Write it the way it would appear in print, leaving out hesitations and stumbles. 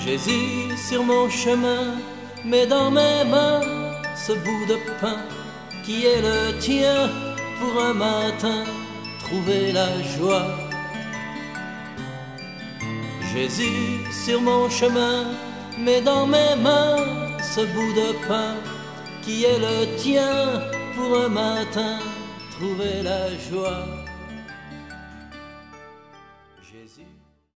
Jésus sur mon chemin, met dans mes mains ce bout de pain qui est le tien pour un matin trouver la joie. Jésus sur mon chemin, met dans mes mains ce bout de pain qui est le tien pour un matin trouver la joie.